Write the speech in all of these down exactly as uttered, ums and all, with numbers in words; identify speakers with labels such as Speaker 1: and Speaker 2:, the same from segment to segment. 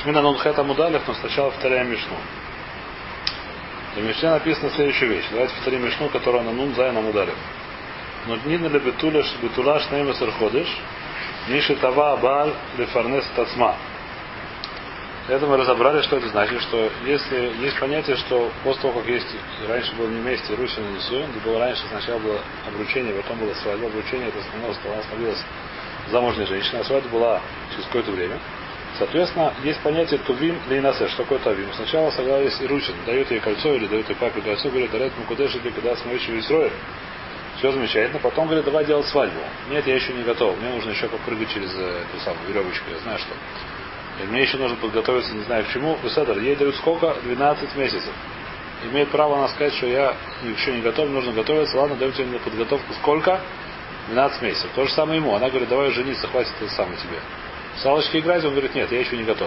Speaker 1: Шмина Нунхет Амудалев, но сначала повторяем Мишну. В Мишне написана следующая вещь. Давайте повторим Мишну, которая на Нун Зайн Амудалев. Но днина ле бетуля шнейма сарходыш, ниши тава абаль лефарнес тацма. Это мы разобрали, что это значит, что если есть понятие, что после того, как есть, раньше было не вместе Русин и Нисуин, было раньше сначала было обручение, потом было свадьба. Обручение это становилось, она становилась замужней женщиной, а свадьба была через какое-то время. Соответственно, есть понятие тувим лейнасе. Что такое тувим? Сначала согласились и Русин, дает ей кольцо или дает ей папе кольцо, говорит, дарет мы куда же ты, когда смотришь весь рой. Все замечательно. Потом говорит, давай делать свадьбу. Нет, я еще не готов. Мне нужно еще попрыгать через эту самую веревочку. Я знаю что. И мне еще нужно подготовиться, не знаю к чему. Высадер, ей дают сколько? двенадцать месяцев. Имеет право она сказать, что я еще не готов, нужно готовиться. Ладно, даю тебе на подготовку сколько? двенадцать месяцев. То же самое ему. Она говорит, давай жениться, хватит это самое тебе. В салочке играть, он говорит, нет, я еще не готов.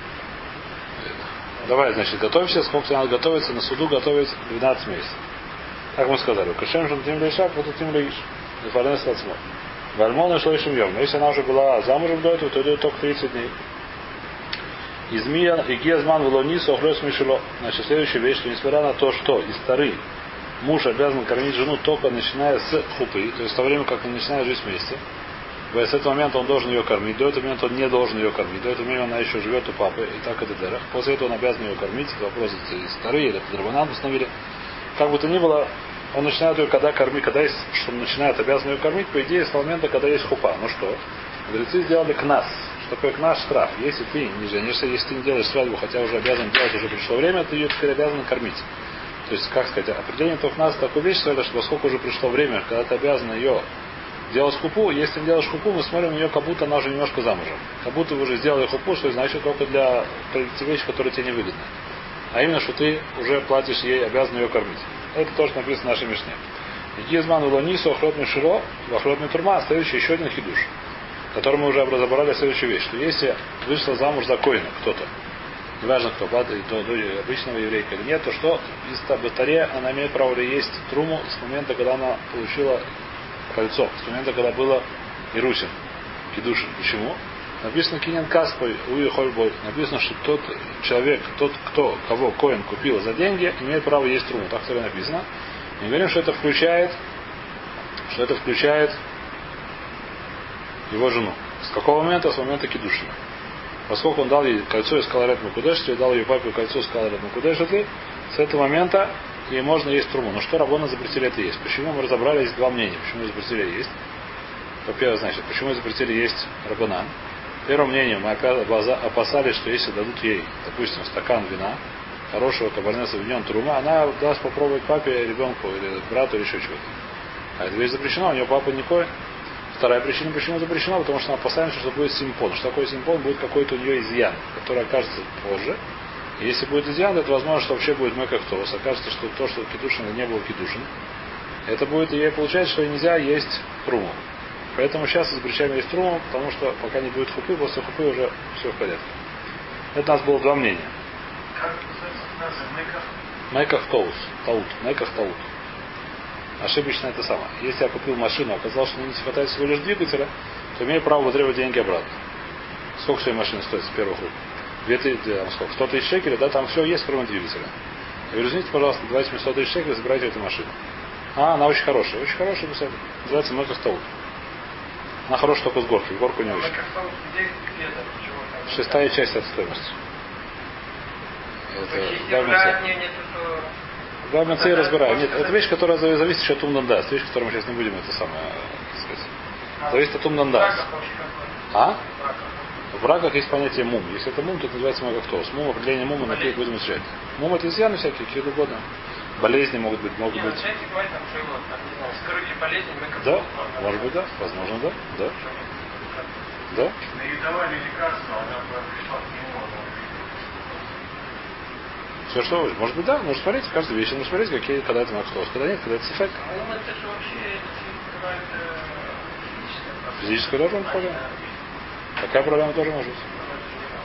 Speaker 1: Давай, значит, готовься, сколько тебе надо готовиться, на суду готовить двенадцать месяцев. Как мы сказали, Кашем же тем лишак, вот тем лишь. Лефарнес лацмо. Вальмона шло еще йом. Но если она уже была замужем до этого, то идет только тридцать дней. Измия и гезман влонису охлёс мишело. Значит, следующая вещь, что несмотря на то, что из старый муж обязан кормить жену только начиная с хупы, то есть в то время, как он начинает жить вместе, с этого момента он должен ее кормить, до этого момента он не должен ее кормить, до этого момента она еще живет у папы, и так это дерах. После этого он обязан ее кормить, это вопрос из старые, или это драбанан установили. Как бы то ни было, он начинает ее когда кормить, когда есть, что он начинает обязан ее кормить, по идее, с того момента, когда есть хупа. Ну что? Мудрецы сделали кнас. Что такое кнас? Штраф. Если ты не женишься, если ты не делаешь свадьбу, хотя уже обязан делать, уже пришло время, ты ее теперь обязан кормить. То есть, как сказать, определение этого кнас такой вещь, что поскольку уже пришло время, когда ты обязан ее делать хупу, если ты делаешь хупу, мы смотрим на нее, как будто она уже немножко замужем. Как будто вы уже сделали хупу, что значит только для те вещи, которые тебе невыгодны. А именно, что ты уже платишь ей, обязан ее кормить. Это то, что написано в нашей Мишне. Гизман улонису, охлот миширо, охлот митурма, следующий еще один хидуш, который мы уже разобрали следующую вещь, что если вышла замуж за коина кто-то, неважно кто, до, до обычного еврейка или нет, то что из табатаре она имеет право ли есть труму с момента, когда она получила кольцо, с момента, когда было Ирусин, Кидушин. Почему? Написано Кинян Каспой, Уи Хольбой. Написано, что тот человек, тот, кто, кого Коин купил за деньги, имеет право есть труму. Так второе написано. Мы говорим, что это включает, что это включает его жену. С какого момента? С момента Кидушина. Поскольку он дал ей кольцо и сказал Ред Макудеш, и дал ей папе кольцо и сказал Ред Макудеш, с этого момента ей можно есть труму. Но что Раббана запретили это есть? Почему мы разобрали, есть два мнения. Почему запретили есть? Во-первых, значит, почему запретили есть Раббанан? Первым мнением мы опасались, что если дадут ей, допустим, стакан вина, хорошего кабарнеса в нем трума, она даст попробовать папе, ребенку, или брату, или еще чего-то. А эта вещь запрещена, у нее папа не коин. Вторая причина, почему запрещена, потому что мы опасаемся, что будет симпон. Что такое симпон? Будет какой-то у нее изъян, который окажется позже. И если будет изъян, то это возможно, что вообще будет мэкахтос. Окажется, что то, что кидушин, не было кидушин. Это будет, ей получается, что нельзя есть труму. Поэтому сейчас запрещаем есть труму, потому что пока не будет хупы, после хупы уже все в порядке. Это у нас было два мнения.
Speaker 2: Как называется мэках?
Speaker 1: Мэках тоус. Таут. Мэках таут. Ошибочно это самое. Если я купил машину, оказалось, что мне не хватает всего лишь двигателя, то имею право вытребовать деньги обратно. Сколько своей машины стоит с первых рук? Две тысячи, сколько? сто тысяч шекелей, да, там все есть, кроме двигателя. Я говорю, извините, пожалуйста, давайте мне сто тысяч шекелей, забирайте эту машину. А, она очень хорошая. Очень хорошая, называется Мэках таут. Она хорошая только с горкой. Горку не очень. Шестая часть от стоимости. Это Гаммацей разбираю. Нет, это вещь, которая зависит еще от умнандас. Вещь, которую мы сейчас не будем это самое сказать. Зависит от умнандас. А? В раках есть понятие мум. Если это мум, то это называется магахтос. Мум, определение мума на какие будем изучать. Мум это изъяны всякие, какие угодно. Болезни могут быть, могут быть. Да, может быть, да. Возможно, да. Да. Да.
Speaker 2: Ей давали лекарства, она пришла к нему.
Speaker 1: Все что вы. Может быть, да. Нужно смотреть. Каждую вещь нужно смотреть, какие, когда это магахтос. Когда нет, когда это сифек.
Speaker 2: Ну, это же вообще какая-то
Speaker 1: физическая тоже проблема. Такая проблема тоже может быть.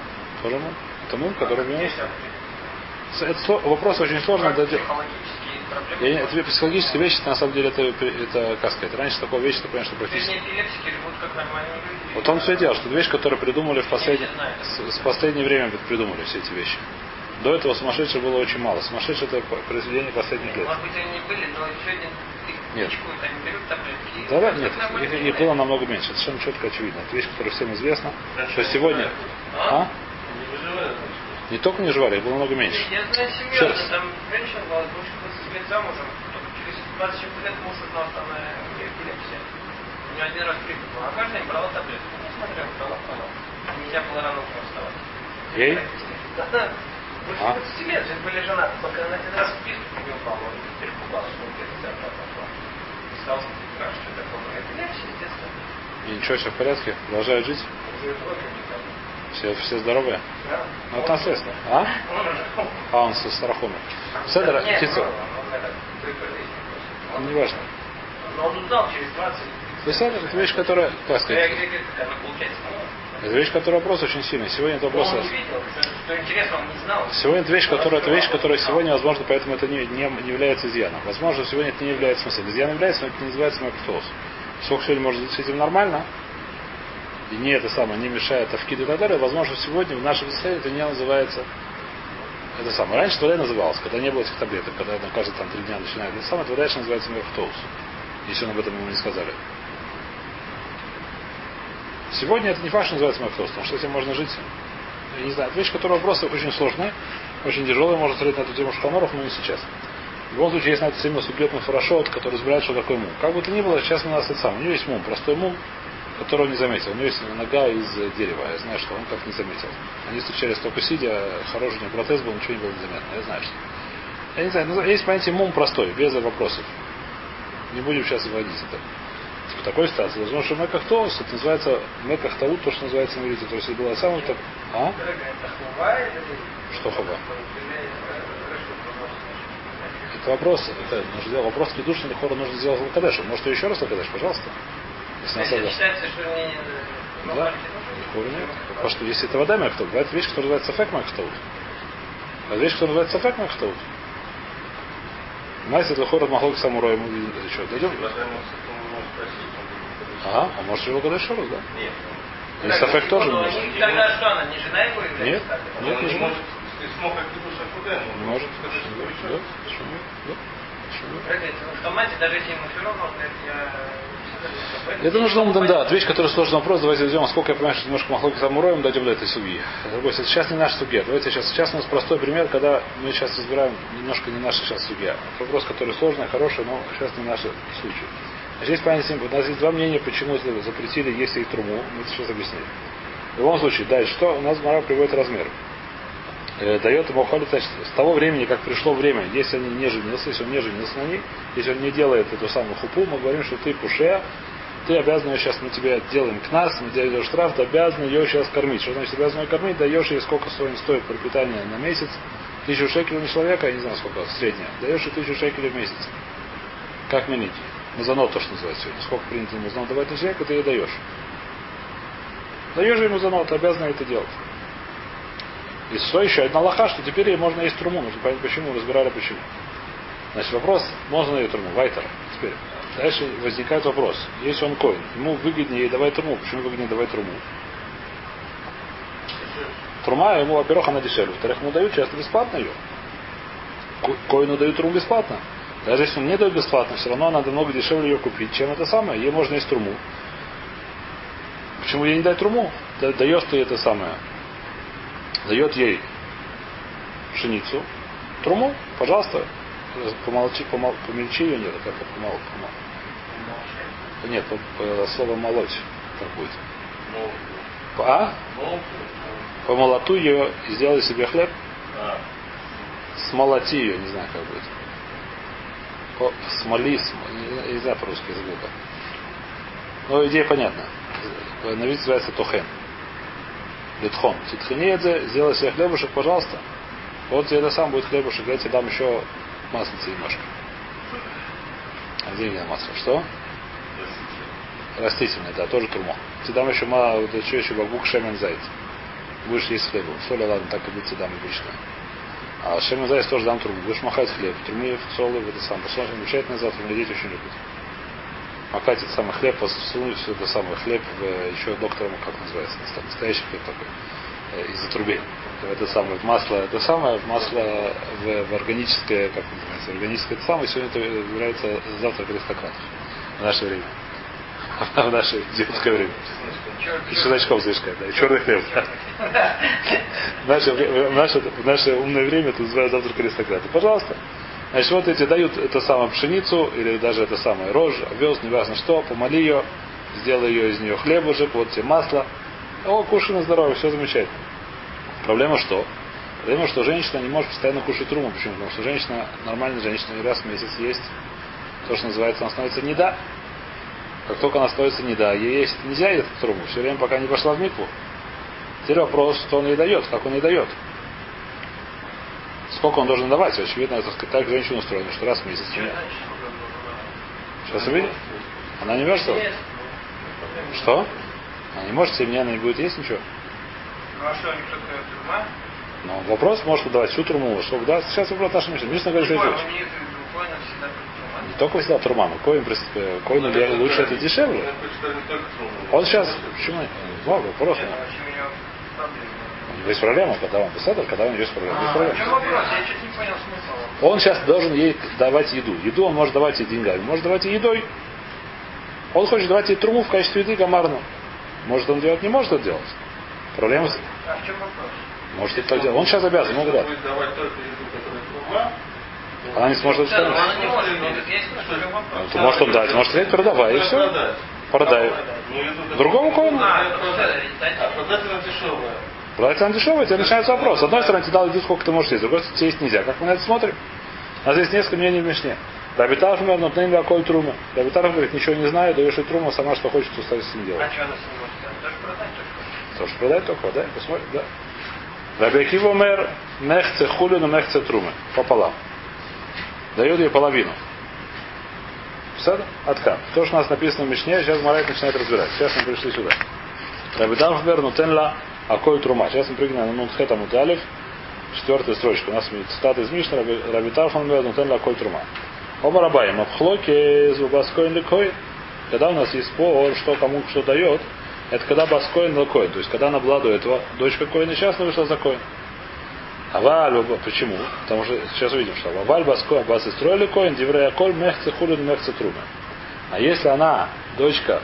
Speaker 1: Тоже может. Это мум, который в нем. Это вопрос очень сложный.
Speaker 2: проблема.
Speaker 1: Я, это психологические вещи, на самом деле, это, это как сказать, раньше такой вещь, ты понимаешь, что практически...
Speaker 2: Эпилепсики живут как нормальные люди.
Speaker 1: Вот он все и дело, что это вещь, которую придумали в последнее, с, с последнее время придумали все эти вещи. До этого сумасшедших было очень мало. Сумасшедшие это произведение последних лет.
Speaker 2: Может быть, они были, но сегодня
Speaker 1: нет.
Speaker 2: Они берут таблетки.
Speaker 1: Да, да, нет, их, их было намного меньше. Это совершенно четко очевидно. Это вещь, которая всем известна. Что сегодня... А? Не только не жевали, их было много меньше.
Speaker 2: Я знаю семью, там женщина была больше двадцати лет замужем. Только через двадцать лет муж узнал, что она эпилепсия. У нее один раз припад был. А каждый день брала таблетку. Не смотрела, брала, брала. Нельзя было рано утром вставать.
Speaker 1: Ей?
Speaker 2: Да. Больше двадцати лет же были женаты. Только она один раз в писку не упала. Он перепугался, что он где-то себя пошла. Стал спрашивать, что такое. Эпилепсия, естественно.
Speaker 1: И ничего, все в порядке? Продолжают жить?
Speaker 2: Уже трое никак.
Speaker 1: Все, все здоровые?
Speaker 2: Да.
Speaker 1: Ну, это наследство. А? А, он со страхом. Седер, птица. Не важно.
Speaker 2: Но он узнал через двадцать.
Speaker 1: Седер, это вещь, которая, как сказать, это вещь, которая вопрос очень сильный. Сегодня это вопрос...
Speaker 2: Он не видел, что интересно, он не знал.
Speaker 1: Сегодня это вещь, которая, это вещь, которая сегодня, возможно, поэтому это не, не, не является изъяном. Возможно, сегодня это не является смыслом. Изъяном является, но это не называется макфтоус. Сколько сегодня может быть с этим нормально, и не это самое, не мешает тавкид и так далее, возможно, сегодня в нашем состоянии это не называется это самое. Раньше это называлось, когда не было этих таблеток, когда на каждые там три дня начинает это самое, это дальше называется макфтоус. Если он об этом ему не сказали. Сегодня это не факт, что называется макфтоус, потому что с этим можно жить. Я не знаю, это вещь, которая вопросы очень сложные, очень тяжелые, можно смотреть на эту тему шханоров, но не сейчас. В любом случае, есть на эту тему субъектный хорошо, который разбирает, что такое мум. Как бы то ни было, сейчас у нас это самое. У него есть мум, простой мум, которого он не заметил. У него есть нога из дерева. Я знаю, что он как не заметил. Они встречались только сидя, хороший у него протез был, ничего не было незаметно. Я знаю, что. Я не знаю, есть понятие мум простой, без вопросов. Не будем сейчас вводить это. В такой ситуации. Возможно, что меках тоус, это называется меках таут, то, что называется на иврите. То есть это было самое так. А? Что хава? Это вопрос. Это нужно сделать вопрос кидуш, или хора нужно сделать лакадеш. Может, еще раз лакадеш, пожалуйста. Если на самом деле.
Speaker 2: Считается, что не...
Speaker 1: Да. Хора нет. Потому что если это вода меках таут, бывает вещь, которая называется фек меках таут. А вещь, которая называется фек меках таут. Знаете, это хора махлок самурай ему что, дойдем? Ага, а может его когда еще раз, да?
Speaker 2: Нет.
Speaker 1: И Сафек тоже
Speaker 2: не
Speaker 1: может.
Speaker 2: Тогда что она, не жена его является?
Speaker 1: Нет, нет, не жена.
Speaker 2: Не
Speaker 1: может. Да, почему? Да, почему?
Speaker 2: В автомате, даже если ему все равно, я...
Speaker 1: Это нужно умным, да. Это вещь, которая сложный вопрос. Давайте возьмем, сколько я понимаю, что немножко махлоки самураем, дойдем до этой суги. Сейчас не наша сугия. Давайте сейчас. Сейчас у нас простой пример, когда мы сейчас разбираем немножко не наша сейчас сугия. Вопрос, который сложный, хороший, но сейчас не наш случай. Здесь понятие, у нас есть два мнения, почему запретили есть и труму. Мы это сейчас объяснили. В любом случае, дальше, что у нас Мара приводит размер. Э, дает ему холит, значит, с того времени, как пришло время, если он не женился, если он не женился на ней, если он не делает эту самую хупу, мы говорим, что ты пушея, ты обязан ее сейчас, мы тебе делаем кнас, мы делаем штраф, ты обязан ее сейчас кормить. Что значит обязан ее кормить? Даешь ей сколько стоит, стоит пропитание на месяц, тысячу шекелей на человека, я не знаю сколько, среднее. Даешь ей тысячу шекелей в месяц. Как минить? Мазанот, то, что называется сегодня. Сколько принято мазанот давать на человека, ты ей даешь. Даешь ему мазанот, ты обязан это делать. И что еще? Одна лоха, что теперь ей можно есть труму. Нужно понять почему, разбирали почему. Значит, вопрос, можно ей труму, вайтер. Теперь. Дальше возникает вопрос. Если он коин, ему выгоднее ей давать труму. Почему выгоднее давать труму? Трума, ему, во-первых, она дешевле. Во-вторых, ему дают часто бесплатно ее. Коину дают труму бесплатно. Даже если он не дает бесплатно, все равно надо много дешевле ее купить, чем это самое. Ей можно есть труму. Почему ей не дать труму? Даешь ты это самое. Дает ей пшеницу. Труму, пожалуйста, помолчи, помол, помельчи ее, нет, как помол, помол. Нет, по, по, слово молоть, как будет. А? По молоту ее и сделай себе хлеб. Смолоти ее, не знаю, как будет. По, смоли, смоли, не, не знаю по-русски, я забыл как. Но идея понятна. На вид называется тохен. Литхон. Титхинеедзе, сделай себе хлебушек, пожалуйста. Вот тебе это сам будет хлебушек, я тебе дам еще маслица немножко. А деньги на масло. Что? Растительное, да, тоже трумо. Тебе дам еще, вот еще, еще бабук шемен зайц. Будешь есть хлебом. Соли, ладно, так и быть, тебе дам обычно. А Шем Зайс тоже дам трубу. Будешь махать хлеб. Трумы в солы в это самое. Посмотрим, замечательно завтра. Мне дети очень любят. Макать это самый хлеб, посунуть все это самое. Хлеб в, еще доктором, как называется, настоящий хлеб такой. Из отрубей. Это самое масло, это самое масло в, в органическое, как называется, органическое это самое, сегодня это является завтрак аристократов. В наше время. В наше детское время. И чесночком слишком, да, и черный хлеб. В наше, в, наше, в наше умное время это называют завтрак аристократа. Пожалуйста. Значит, вот эти дают это самое пшеницу, или даже это самое рожь, овес, неважно что, помоли ее, сделай ее из нее хлебушек, вот тебе масло. О, кушай на здоровье, все замечательно. Проблема что? Проблема, что женщина не может постоянно кушать труму. Почему? Потому что женщина, нормальная женщина, не раз в месяц есть то, что называется, она становится неда. Как только она становится неда, ей есть нельзя эту труму. Все время, пока не пошла в микву. Теперь вопрос, что он ей дает, как он ей дает. Сколько он должен давать? Очевидно, это так женщина устроена, что раз в месяц. Сейчас увидим. Она не может? Что? Она не может семья, она не будет есть ничего.
Speaker 2: Ну а что, никто дает трума?
Speaker 1: Ну, вопрос, может давать всю труму. Сколько да? Сейчас вопрос наша Мишна. Мишна говорит, что не только всегда трума, но коин, коин лучше это дешевле. Он сейчас, почему? Много, вопрос. У него есть проблема, когда он писатель, когда у него есть проблема. Есть проблема. Он сейчас должен ей давать еду. Еду он может давать ей деньгами, может давать ей едой. Он хочет давать ей труму в качестве еды гамарну. Может он делать, не может это делать. Проблема с...
Speaker 2: А в чем вопрос?
Speaker 1: Может это так делать. Он сейчас обязан, мог дать. Она не сможет это
Speaker 2: сделать. Она не может.
Speaker 1: Ну, может он дать, может сказать, продавай, и все. Продай. Другому кому?
Speaker 2: Продать она дешевая.
Speaker 1: Продать она дешевая, тебе начинается вопрос. С одной стороны, тебе дал еду, сколько ты можешь есть, с другой стороны, тебе есть нельзя. Как мы на это смотрим? У нас есть несколько мнений в Мишне. Рабитаров, например, нотнейн ваколь трума. Рабитаров говорит, ничего не знаю, даешь ей трума, сама что хочет, что с ним делать.
Speaker 2: А что она с ним может делать? Тоже продать только?
Speaker 1: Тоже продать только, да, посмотрим, да. Рабиакива мэр мехце хулю на мехце трумы. Пополам. Дает ей половину. Сада? Откам. То, что у нас написано в Мишне, сейчас Марайт начинает разбирать. Сейчас мы пришли сюда. Рабитаров мэр нутенла аколь трума. Сейчас мы прыгнем на нутхета муталев. Четвертая строчка. У нас цитата из Мишны. Рабитаров мэр нутенла аколь трума. Оба рабаем. Абхлоки зубаскоин лекоин. Когда у нас есть спор, что кому что дает, это когда баскоин лекоин. То есть, когда она была до этого дочка коина, сейчас она вышла за коин. Аваль, почему? Потому что сейчас увидим, что аваль баскоин бас и строили коин, диврея коль мехце хулин мехце трума. А если она дочка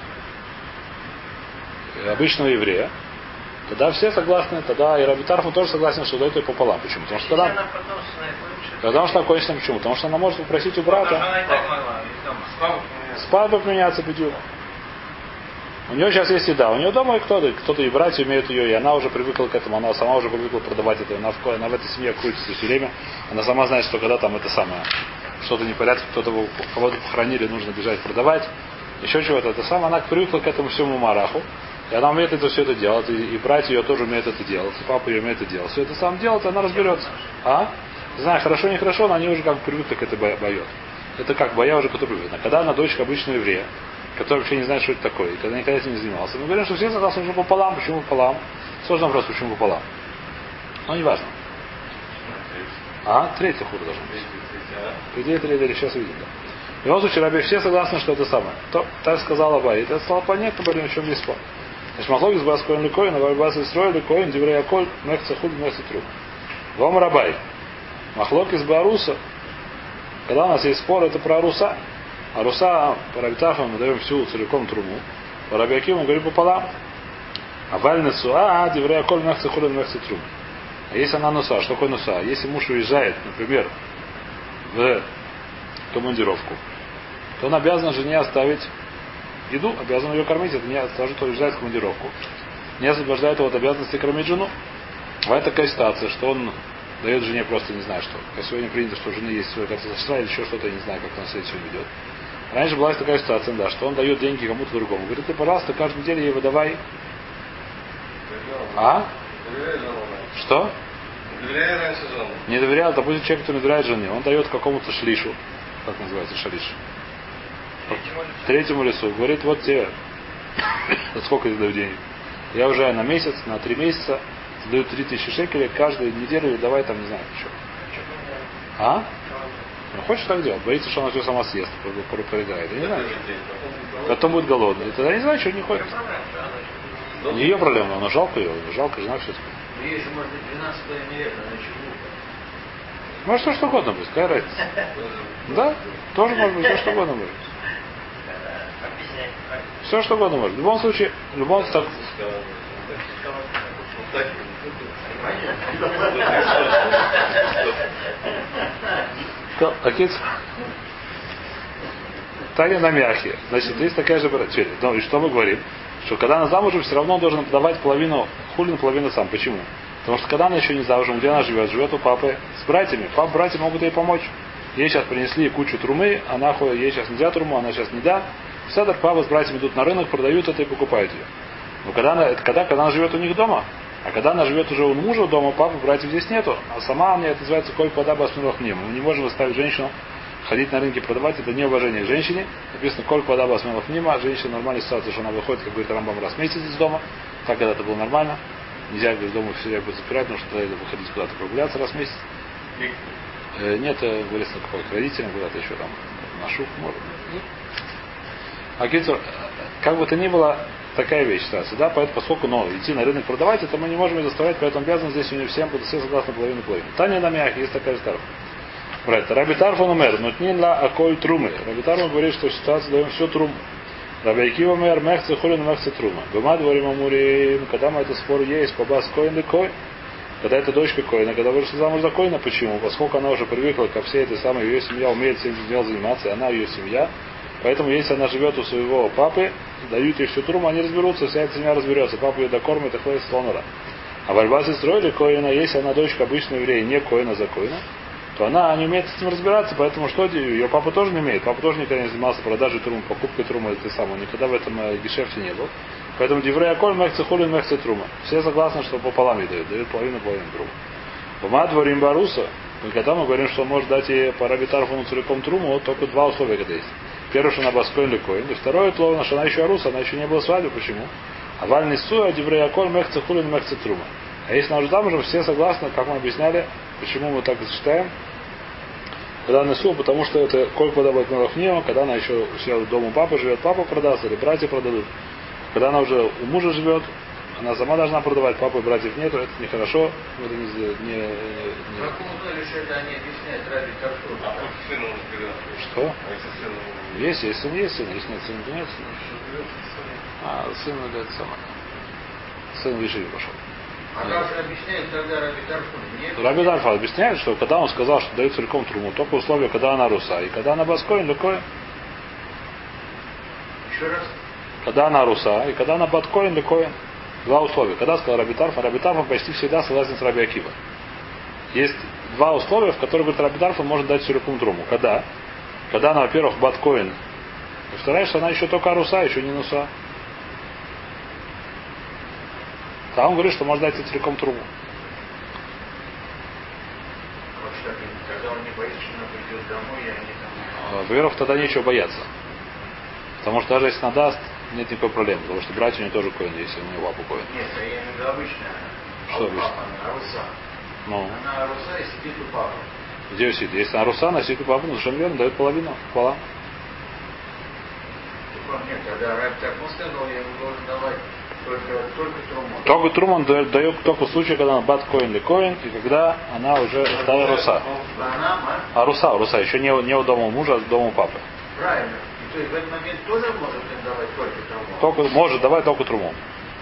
Speaker 1: обычного еврея, тогда все согласны, тогда и Рабитарфу тоже согласен, что дает ее пополам. Почему? Потому что когда... Потому что она кончена почему? Потому что она может попросить у брата. Спад поменяться бедю. У нее сейчас есть еда. У нее дома кто-то, кто-то и братья умеют ее, и она уже привыкла к этому, она сама уже привыкла продавать это. Она в, она в этой семье крутится все время. Она сама знает, что когда там это самое, что-то непорядок, кто-то кого-то похоронили, нужно бежать продавать. Еще чего-то. Это самое, она привыкла к этому всему мараху. И она умеет это все это делать. И, и братья ее тоже умеют это делать. И папа ее умеет это делать. Все это сам делает, она разберется. А? Не знаю, хорошо, не хорошо, но они уже как бы привыкли к этой боет. Это как боя уже, которая привыкла. Когда она дочка обычного еврея, который вообще не знает, что это такое, и когда никогда этим не занимался, мы говорим, что все согласны, что пополам. Почему пополам? Сложный вопрос, почему пополам. Но не важно. А? Третья хура должна быть. По идее, третья, сейчас увидим. Да. В любом случае, Раби, все согласны, что это самое. То, так сказала Абай. Это стало понятно, говорим, о чем здесь спор. Значит, Махлогис бас коин ликоин, а бас Исроэль ликоин, диврея коль, мехца худ, мехца тру. Вам Рабай. Махлокис Баруса. Когда у нас есть спор, это про Руса. А Руса, по Рабитафам мы даем всю целиком труму. По Рабиакиму мы говорим пополам. А вальнесу, а, диврея коль, мехца худ, мехца тру. А если она нуса, что такое нуса? Если муж уезжает, например, в командировку, то он обязан жене оставить еду, обязан ее кормить, это не тоже то уезжает в командировку. Не освобождает его от обязанности кормить жену. Бывает такая ситуация, что он дает жене просто не знаю что. Как сегодня принято, что у жены есть свой сестра или еще что-то, я не знаю, как он себя сегодня ведет. Раньше была такая ситуация, да, что он дает деньги кому-то другому. Говорит, ты, пожалуйста, каждую неделю ей выдавай. А? Что? Не доверял, допустим, человек, который не доверяет жене. Он дает какому-то шлишу. Как называется шалиш? Третьему лицу. Говорит, вот тебе сколько я даю денег. Я уже на месяц, на три месяца дают три тысячи шекелей каждую неделю и давай там, не знаю, что. А? Ну, хочешь так делать? Боится, что она все сама съест, проиграет. Я не знаю. Потом будет голодный. И тогда я не знаю, что не ходит. Не ее проблема, но жалко ее. Жалко, жена все-таки.
Speaker 3: Ей же, может быть, двенадцать лет, она еще глупая.
Speaker 1: Может, что, что угодно будет, какая разница? Да? Тоже может быть, все что угодно может. Все что угодно может. В любом случае, в любом случае, Отец Таня на мяхе. Значит, есть такая же братья. Ну и что мы говорим? Что когда она замужем, все равно он должен давать половину хулин, половину сам. Почему? Потому что когда она еще не замужем, где она живет? Живет у папы с братьями. Пап, братья могут ей помочь. Ей сейчас принесли кучу трумы, она ходит, ей сейчас нельзя труму, она сейчас не да. Седер, папа с братьями идут на рынок, продают это и покупают ее. Но когда она, это когда, когда она живет у них дома. А когда она живет уже у мужа дома, папы, братьев здесь нету. А сама мне это называется коль подаба смелых мним. Мы не можем заставить женщину ходить на рынке продавать. Это неуважение к женщине. Написано коль подаба смелых мним. А женщина нормальная ситуация, что она выходит, как говорит Рамбам, раз в месяц из дома. Так когда это было нормально. Нельзя, говорит, дома все время будет запирать, потому что тогда выходить куда-то прогуляться раз в месяц. Э, нет, говорится, к родителям куда-то еще там на шух может. А Китсур, как бы то ни было, такая вещь ситуация, да, поэтому, поскольку, но идти на рынок продавать, это мы не можем ее заставлять, поэтому обязаны здесь у нее всем будут все согласны половину половину. Таня на мягких, есть такая старфа. Брать, Раби Тарфон умер, но не ла аколь трумы. Раби Тарфон говорит, что ситуацию даем все труму. Раби Акива умер, мехце хулин, мехце трума. Бема дворим амурим, когда мы этот спор есть, побас коин и коин. Когда это дочка Коина, когда вышла замуж за Коина, почему? Поскольку она уже привыкла ко всей этой самой, ее семья умеет этим делом заниматься, и она ее семья. Поэтому, если она живет у своего папы, дают ей всю труму, они разберутся, вся эта семья разберется. Папа ее докормит и хватит слонора. А в Альбасе строили Коина, если она дочка обычного еврея, не Коина за Коина, то она не умеет с этим разбираться, поэтому что ее папа тоже не умеет. Папа тоже никогда не занимался продажей трумы, покупкой трумы, это самое, никогда в этом гешефте не был. Поэтому Диврей Аколь мехце хулин мехце трума. Все согласны, что пополам ей дают. Дают половину, половину труму. Пома дворим баруса. И когда мы говорим, что он может дать ей по Раби Тарфону целиком труму, вот только два условия когда есть. Первое, что она баскоин или коин. И второе, словно, что она еще аруса, она еще не была свадьбы. Почему? А валь несуя Диврей Аколь мехце хулин мехце трума. А если она уже замужем, все согласны, как мы объясняли, почему мы так считаем. Когда она несу, потому что это коль подобает мелахнео, когда она еще у себя дома папа живет, папа продаст или братья продадут. Когда она уже у мужа живет, она сама должна продавать, папы и братьев нету, это нехорошо, это не... не, не, не...
Speaker 3: Как мы узнали, что это они объясняют Раби Тарфон?
Speaker 2: А хоть сыну разбираться.
Speaker 1: Что?
Speaker 2: А если сыну...
Speaker 1: Есть, есть сын, есть сын, если нет сына, то нет сына. А, сын или это самое. Сын в Ешиве пошел.
Speaker 3: А как же объясняет тогда Раби Тарфон? Нет?
Speaker 1: Раби Тарфон объясняет, что когда он сказал, что дает целиком труму, только условие, когда она руса, и когда она баскоин, ликоин.
Speaker 3: Еще раз?
Speaker 1: Когда она руса, и когда она баткоин, ликоин. Два условия. Когда сказал Раби Тарфон, Раби Тарфон почти всегда согласен с Раби Акива. Есть два условия, в которых, говорит, Раби Тарфон может дать целиком труму. Когда? Когда она, во-первых, баткоин. И вторая, что она еще только руса, еще не нуса. А он говорит, что может дать целиком труму.
Speaker 3: Когда он не боится, что она придет домой, и они там...
Speaker 1: Во-первых, тогда нечего бояться. Потому что даже если она даст, нет никакой проблемы. Потому что братья у нее тоже коин, если у него папа коин.
Speaker 3: Нет, я имею в виду обычная.
Speaker 1: Что обычно?
Speaker 3: Она руса.
Speaker 1: Ну.
Speaker 3: Она руса и сидит у папы.
Speaker 1: Где сидит? Если она руса, она сидит у папы, ну совершенно верно, дает половину. Пополам.
Speaker 3: Нет, когда Раби Тарфон сказал, я ему должен давать только, только труму.
Speaker 1: Только труму он дает, дает только в случае, когда она бат коин или коин, и когда она уже стала руса. А руса, руса, еще не, не у дома мужа, а дома у папы.
Speaker 3: Правильно. И то есть в этот момент тоже может им давать только труму?
Speaker 1: Только, может давать только труму.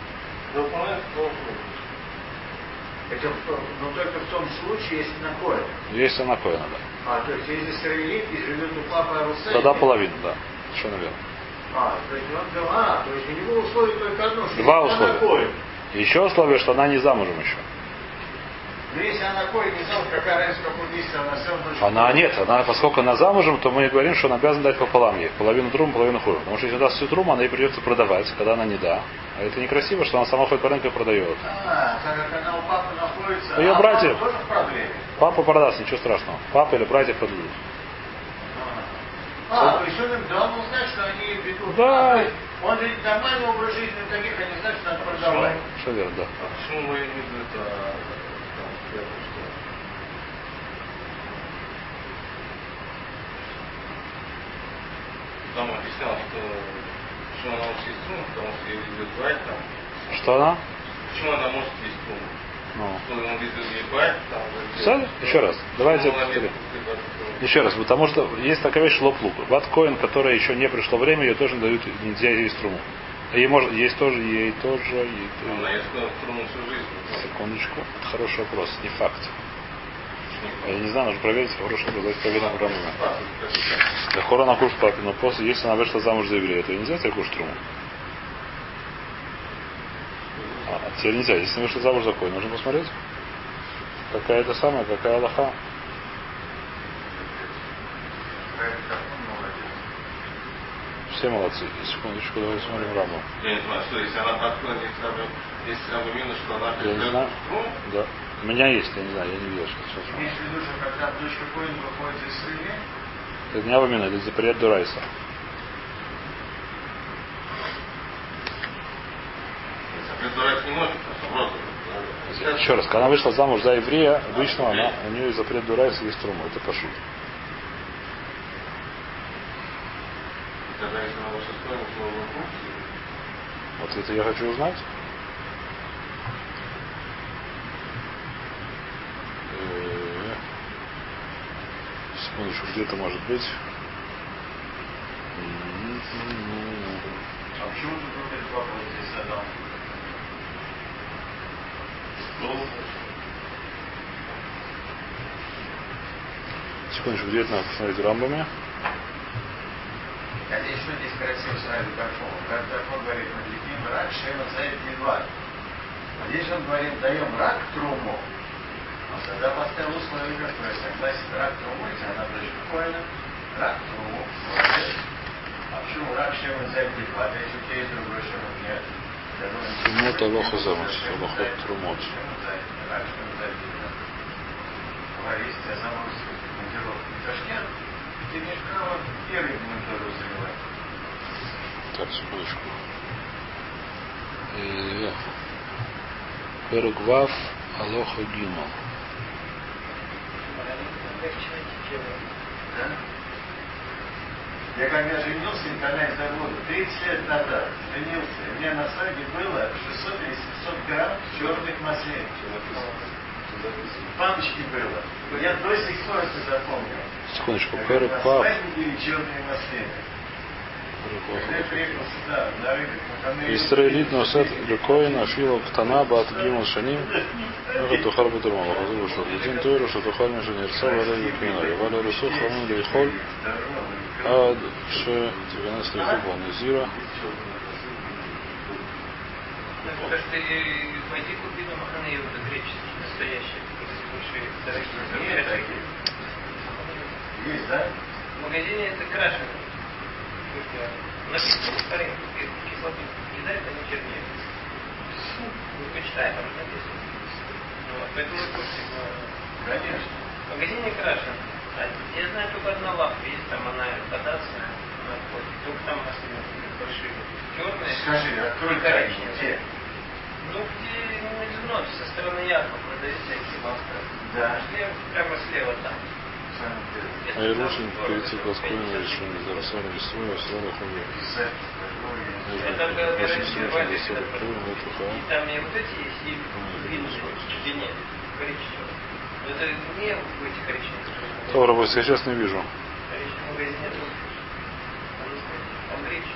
Speaker 3: Это но только в том случае, если на коин.
Speaker 1: Если на коина, да.
Speaker 3: А, то есть если сорвелит и живет у папы Аруса...
Speaker 1: Тогда половину, да. Совершенно верно.
Speaker 3: А, то есть он говорил, а, то есть у него условие только одно, что
Speaker 1: Два
Speaker 3: если
Speaker 1: условия.
Speaker 3: она коин.
Speaker 1: Еще условие, что она не замужем еще.
Speaker 3: Но если она коин, не знал, какая разница, какой месяц она сам может...
Speaker 1: Она нет, она, поскольку она замужем, то мы говорим, что она обязана дать пополам ей. Половину труму, половину хуру. Потому что если даст всю труму, она ей придется продавать, когда она не да. А это некрасиво, что она сама ходит по рынку и продает.
Speaker 3: А, так как она у папы находится...
Speaker 1: Ее
Speaker 3: а
Speaker 1: братья...
Speaker 3: папа тоже в проблеме?
Speaker 1: Папа продаст, ничего страшного. Папа или братья продадут.
Speaker 3: А, а то есть он им дал, он знает, что они ведут...
Speaker 1: Да,
Speaker 3: Он ведь нормальный образ жизни у таких, они знают, что надо продавать.
Speaker 1: Что верно, да.
Speaker 4: А почему мы не видим это, там, первое, что там объяснял, что почему она может есть струн, потому что ее идет брать там.
Speaker 1: Что она?
Speaker 4: Почему она может есть струн?
Speaker 1: Ну.
Speaker 4: Что он видит ей брать там.
Speaker 1: Все? Еще раз. Давайте повторим. Еще раз, потому что есть такая вещь лоп-лук. Ваткоин, которая еще не пришло время, ее тоже дают, нельзя есть струму. Ей может, есть тоже, ей тоже, ей тоже.
Speaker 4: Она ест струму всю жизнь.
Speaker 1: Секундочку. Это хороший вопрос, не факт. Я не знаю, нужно проверить, хороший вопрос, давайте проверим программу. Да хора она кушает папе, но после, если она вышла замуж за еврея, то нельзя тебе кушать струму. А, теперь нельзя. Если вышла замуж за кой, нужно посмотреть. Какая это самая, какая Аллаха. Все молодцы. Секундочку, давай смотрим Раму.
Speaker 4: Я не знаю, что если она подходит, если она именно, что она
Speaker 1: Я не знаю. Да. У меня есть, я не знаю, я не видел, что сейчас.
Speaker 3: Имеешь в виду, что когда дочка Коин выходит из страны?
Speaker 1: Это не Авамина, это запрет Дурайса.
Speaker 4: Запрет Дурайса не может, просто.
Speaker 1: Еще раз, когда она вышла замуж за еврея, обычно она, у нее запрет Дурайса есть труму. Это пошут.
Speaker 4: Тогда если она вышла с Коин, то вокруг.
Speaker 1: Вот это я хочу узнать. Секундочку, где это может быть?
Speaker 3: А почему тут рубит папа вот здесь задал?
Speaker 1: Секундочку, где это надо посмотреть в Рамбаме?
Speaker 3: А здесь что здесь красиво сразу какого? Когда он говорит, мы рак, шема зает едва. А здесь он говорит, даем рак труму. Он тогда поставил условие какое? Согласен, рак труму, если она дочь коина, рак труму, молодец. А почему рак шема зает едва? А если у тебя есть другой шема, нет.
Speaker 1: Трумот Алоха замуж, Алоха Трумот.
Speaker 3: Рак шема зает едва. Говори, если я замуж командировку в Ташкент, ты имеешь право первый командировку занимать.
Speaker 1: Так, секундочку. Перугвав Алоха Гимал.
Speaker 3: Да? Я когда женился, Николай Заводу, тридцать лет назад женился, у меня на свадьбе было шестьсот или семьсот грамм черных маслин. Паночки было. Я до сих пор это запомнил.
Speaker 1: Секундочку,
Speaker 3: На
Speaker 1: Перугвав.
Speaker 3: свадьбе были черные маслины. Когда я приехал сюда, на рынок,
Speaker 1: Исраилит носет Бекоин, Афилу Ктанаба от Гимал Шаним, это Тухар Бутурмал, Хазу что Лутин Тойру, что Тухар Мишанирса, Валя Юкмина, Валя Русу, Хамун Лейхоль, Ад Ше Тиганес Лейхубал Назира.
Speaker 2: Потому что пойди купи на маханы его греческие, настоящие, большие, дорогие.
Speaker 3: Есть, да?
Speaker 2: В магазине это крашено. Написано старым, кислоты кидают, они чернее. Мы почитаем, там же написано. Вот, поэтому и купим.
Speaker 3: Конечно.
Speaker 2: В магазине крашен. А я знаю только одна лавка, есть там она податься на входе. Только там маслины большие. Черные.
Speaker 3: Скажи, открой
Speaker 2: коричневые.
Speaker 3: где?
Speaker 2: Ну, где не взнос, со стороны Якова продают всякие лавка.
Speaker 3: Да.
Speaker 2: Прямо слева там.
Speaker 1: Айрушин перейти к Ласкоину решение Зарсали Весуя, Срала Хуми.
Speaker 2: Это было
Speaker 1: Большинство
Speaker 2: коричневое,
Speaker 1: же Зарсали Хуми, вот
Speaker 2: и
Speaker 1: Уха.
Speaker 2: там и вот эти есть, и длинные, в длине, коричневые. Но это не эти коричневые.
Speaker 1: То, рабой, я сейчас не вижу.
Speaker 2: Коричневый магазин нет. Там греческий.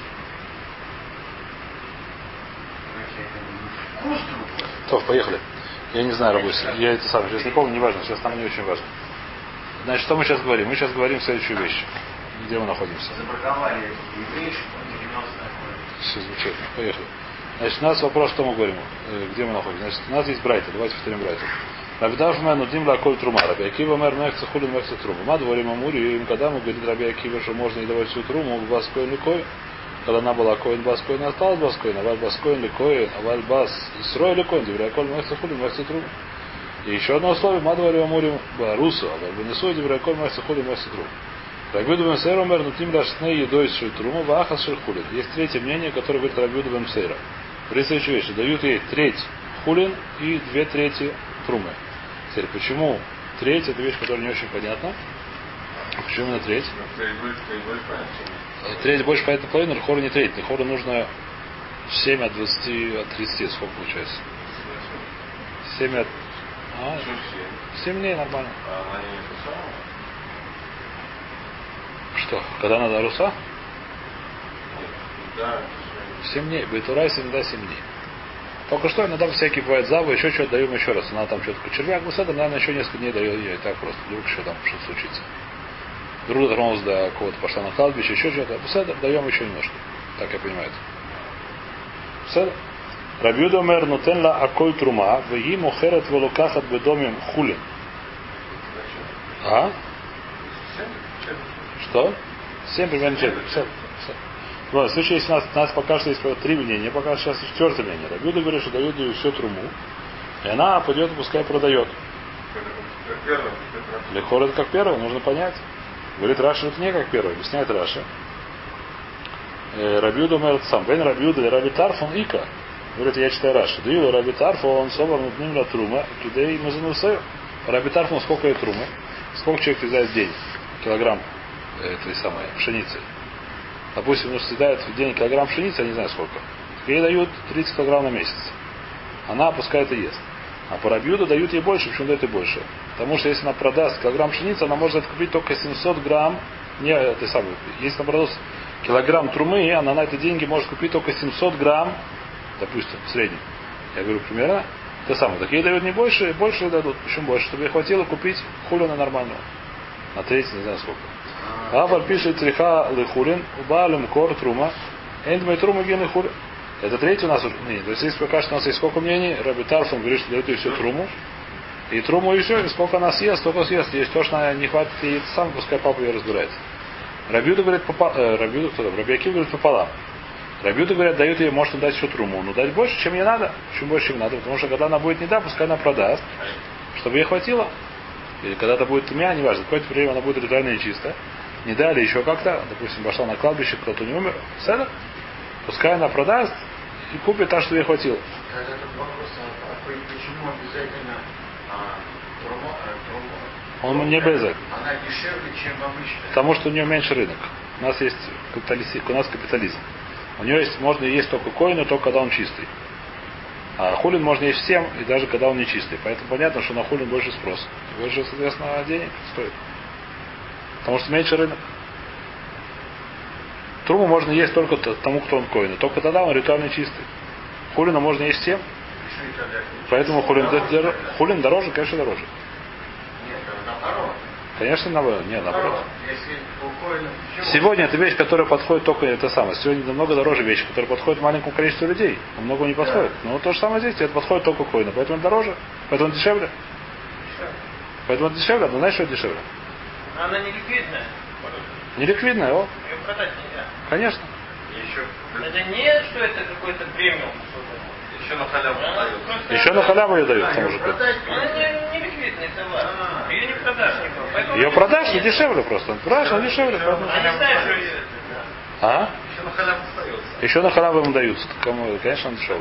Speaker 3: Вкус другой.
Speaker 1: То, поехали. Я не знаю, рабой, я это сам сейчас не помню, не важно, сейчас нам не очень важно. Значит, что мы сейчас говорим? Мы сейчас говорим следующую вещь. Где мы находимся?
Speaker 3: Забраковали евреев, он не нас находится.
Speaker 1: Все замечательно. Поехали. Значит, у нас вопрос, что мы говорим? Где мы находимся? Значит, у нас есть брайта. Давайте повторим брайту. Рабидав мэр нудим лаколь трума. Раби Акива мэр мехца хулин мехца труму. Ма дворим амури, им когда мы говорит Раби Акива, что можно не давать всю труму, баскоин ликой. Когда она была коин баскоин, осталась баскоин, аваль баскоин ликой, аваль бас срой ликой, дивря коль мехца хулин мехца труму. И еще одно условие, ма дворим амури барусу, аваль вынесу, дивря коль мехца хулин мехца труму. Рабиуда бен Сейра умер, но тим дашны едой шельтрума, вахас шельхулин. Есть третье мнение, которое говорит Рабиуда бен Сейра. При следующей вещи. Дают ей треть хулин и две трети трумы. Теперь, почему треть? Это вещь, которая не очень понятна. Почему именно треть? Треть больше понятна половина, хору не треть. Хору нужно семь от двадцати, от тридцати. Сколько получается? семь от... А, семь дней нормально. Что? Когда надо руса? семь дней. Бейтурайс иногда семь дней. Только что иногда всякие бывают завы, еще что-то даем еще раз. Она там что-то червяк, ну с этим, наверное, еще несколько дней дает ей. Так просто. Вдруг еще там что-то случится. Вдруг дотронулась до кого-то, пошла на кладбище, еще что-то. Пседр, даем еще немножко. Так я понимаю. Пседр. Рабиуда мер нутенла аколь трума, веги мохерет волукахат бедомим хулин. А? Что? Семь примерно четверть. В случае, если у нас, у нас пока что есть три мнения, пока сейчас четвертое мнение. Рабиуда говорит, что дают ей все труму, и она пойдет, пускай продает. Легко это как первое, нужно понять. Говорит, Раша это не как первое, объясняет Раша. Рабиуда умер сам. Бен Рабиуда или Раби Тарфон Ика. Говорит, я читаю Раша. Даю Раби Тарфон, он собран над ним на трума, кидей мазанусею. Раби Тарфон, сколько ей трумы? Сколько человек съедает в день? Килограмм этой самой пшеницы. Допустим, ну, съедает в день килограмм пшеницы, я не знаю сколько. Ей дают тридцать килограмм на месяц. Она пускай это ест. А по Рабиуду дают ей больше. Почему дают ей больше? Потому что если она продаст килограмм пшеницы, она может купить только семьсот грамм. Не, этой самой. Если она продаст килограмм трумы, она на эти деньги может купить только семьсот грамм, допустим, в среднем. Я говорю примерно. Это самое. Так ей дают не больше, больше дадут. Почему больше? Чтобы ей хватило купить хулина нормального. На третий, не знаю сколько. Афар пишет триха лехулин, убалим кор трума, энд мой трума ген хулин. Это третий у нас мнение. То есть здесь пока что у нас есть сколько мнений. Раби Тарфон говорит, что дает ей всю труму. И труму и все, и сколько она съест, столько съест. Если то, что она не хватит ей сам, пускай папа ее разбирается. Рабиуда говорит, попа... э, Рабиуда, кто там? Раби Акив говорит пополам. Рабиуда говорят, дают ей, может дать еще труму. Но дать больше, чем ей надо. Чем больше, чем надо. Потому что когда она будет не да, пускай она продаст, чтобы ей хватило. Или когда-то будет тумя, неважно, какое-то время она будет ритуально нечистая. Не дали еще как-то, допустим, пошла на кладбище, кто-то не умер. Седа? Пускай она продаст и купит так, что ей хватило.
Speaker 3: Этот вопрос, а почему обязательно а, трума, а, трума,
Speaker 1: Он не обязательно.
Speaker 3: Она дешевле, чем обычная.
Speaker 1: Потому что у нее меньше рынок. У нас есть капитализм. У нас капитализм. У нее есть, можно есть только коина, только когда он чистый. А хулин можно есть всем, и даже когда он не чистый. Поэтому понятно, что на хулин больше спрос. И больше, соответственно, денег стоит. Потому что меньше рынок. Труму можно есть только тому, кто он коин. Только тогда он ритуально чистый. Хулина можно есть всем. Поэтому хулин, дор... хулин дороже, конечно, дороже.
Speaker 3: Нет, наоборот.
Speaker 1: Конечно, наоборот. Нет, наоборот.
Speaker 3: Если у коина...
Speaker 1: Сегодня это вещь, которая подходит только это самое. Сегодня намного дороже вещь, которая подходит маленькому количеству людей. А многому не подходит. Да. Но то же самое здесь, это подходит только коину. Поэтому дороже. Поэтому дешевле.
Speaker 2: Дешевле.
Speaker 1: Поэтому дешевле. Но знаешь, что дешевле?
Speaker 2: Она не ликвидная.
Speaker 1: Не ликвидная, о?
Speaker 2: Ее продать нельзя.
Speaker 1: Конечно.
Speaker 4: Еще,
Speaker 2: Это не, что это какой-то премиум.
Speaker 4: еще на халяву дают.
Speaker 1: Еще на халяву ее дают,
Speaker 3: А,
Speaker 1: к тому
Speaker 3: ее
Speaker 1: же.
Speaker 3: продать
Speaker 2: Она не, не ликвидный товар. А, ее не продашь никого. Поэтому
Speaker 1: Ее продашь, но дешевле просто. Продашь, но дешевле. Поэтому...
Speaker 2: Она не знает, что ее...
Speaker 1: А?
Speaker 4: Еще на халяву остается.
Speaker 1: Еще на халяву им дают. Кому? Конечно, дешевле.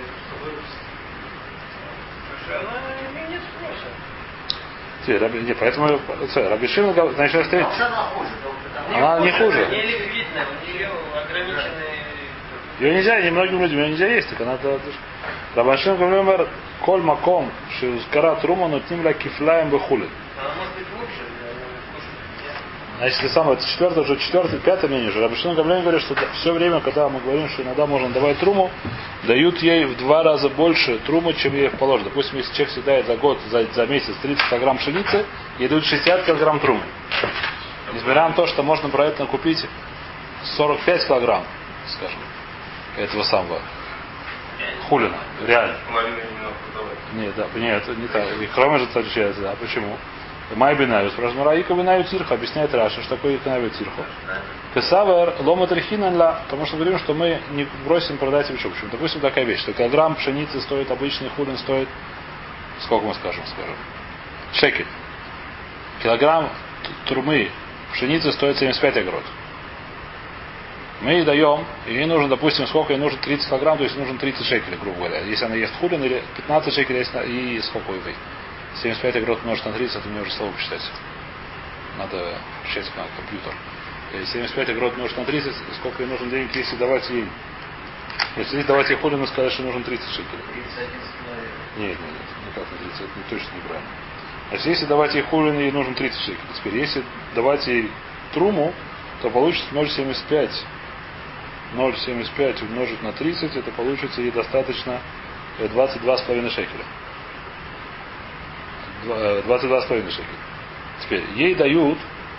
Speaker 2: Слушай, она не спроса.
Speaker 1: Не, поэтому Рабишин, значит, встретить.
Speaker 3: она хуже.
Speaker 1: Она не хуже.
Speaker 2: Не ликвидная, у нее ограниченные...
Speaker 1: Ее нельзя, немногим людям ее нельзя есть, так она... Рабашин говорит, коль маком, шизкара трума, но тим ля кифлаем бехулин.
Speaker 2: Она может быть лучше,
Speaker 1: Значит, если самое, это четвертое, уже четвертое, пятое мнение уже. Рабишин говорит, что все время, когда мы говорим, что иногда можно давать труму, дают ей в два раза больше трумы, чем ей положено. Допустим, если человек съедает за год, за, за месяц тридцать килограмм пшеницы, ей дают шестьдесят килограмм трумы. Несмотря на то, что можно про это купить сорок пять килограмм, скажем, этого самого хулина. Реально.
Speaker 4: Половину не надо продавать.
Speaker 1: Нет, да, нет, это не так. И кроме же отличается, а почему? Май бинаю, спрашиваю, Раика бинаю тирха, объясняет Раша, что такое бинаю тирху. Кесавер лома трихинанла, потому что говорим, что мы не бросим продать еще. Почему? Допустим, такая вещь, что килограмм пшеницы стоит, обычный хулин стоит, сколько мы скажем, скажем, шекель. Килограмм трумы пшеница стоит семьдесят пять агрот. Мы ей даем, и ей нужно, допустим, сколько ей нужно тридцать килограмм, то есть нужно тридцать шекелей, грубо говоря. Если она ест хулин, или пятнадцать шекелей, если, и сколько ей? семьдесят пять агрот умножить на тридцать, это мне уже слово посчитать. Надо включать на компьютер. семьдесят пять агрот умножить на тридцать, сколько ей нужно денег, если давать ей. Если давать ей хулину, сказать, что нужно тридцать шекелей.
Speaker 3: тридцать один с половиной.
Speaker 1: Нет, нет, нет, никак не тридцать, это не точно неправильно. Значит, если давать ей хулину, ей нужно тридцать шекелей. Теперь, если давать ей труму, то получится ноль целых семьдесят пять. ноль целых семьдесят пять умножить на тридцать, это получится ей достаточно двадцать два с половиной шекеля. двадцать два с половиной шекеля. Теперь, ей дают,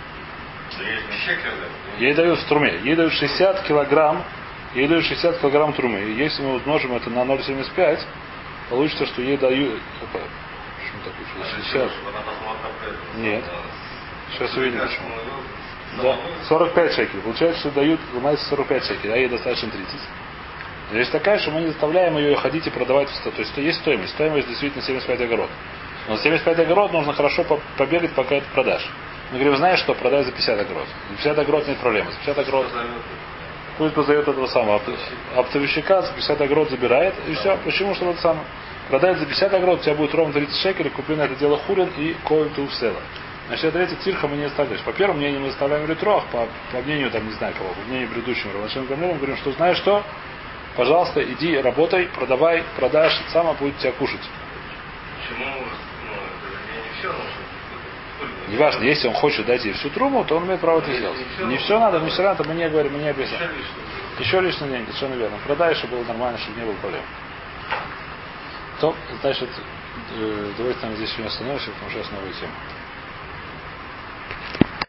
Speaker 1: ей дают в труме, ей дают шестьдесят килограмм, ей дают шестьдесят килограмм трумы. И если мы умножим это на ноль целых семьдесят пять, получится, что ей дают... Опа, почему так получилось? шестьдесят. Нет. Сейчас увидим, почему. Да, сорок пять шекелей. Получается, что дают, ломается сорок пять шекелей, а ей достаточно тридцать. Здесь такая, что мы не заставляем ее ходить и продавать. То есть есть стоимость. Стоимость действительно семьдесят пять огород. Но семьдесят пять огород нужно хорошо побегать, пока это продашь. Мы говорим, знаешь что, продай за пятьдесят огород. За пятьдесят огород нет проблемы. За пятьдесят огород пусть позовет этого самого оптовщика, за пятьдесят огород забирает, и все. Почему? Что это самое? Продает за пятьдесят огород, у тебя будет ровно тридцать шекелей, купи на это дело хулин и коин ту села. Значит, третье тирха мы не оставляем. По первому мнению мы оставляем ретрох, по, по мнению, там, не знаю кого, по мнению предыдущему Равашем Гамлелем, говорим, что знаешь что, пожалуйста, иди, работай, продавай, продашь, сама будет тебя кушать.
Speaker 4: Почему? Ну, это не все нужно.
Speaker 1: Неважно, если он хочет дать ей всю труму, то он имеет право это сделать. Не все надо, не все надо, мы не говорим, мы не объясняем. Еще лишние деньги, совершенно верно. Продай, чтобы было нормально, чтобы не было проблем. То, значит, давайте там здесь сегодня остановимся, потому что сейчас новая тема.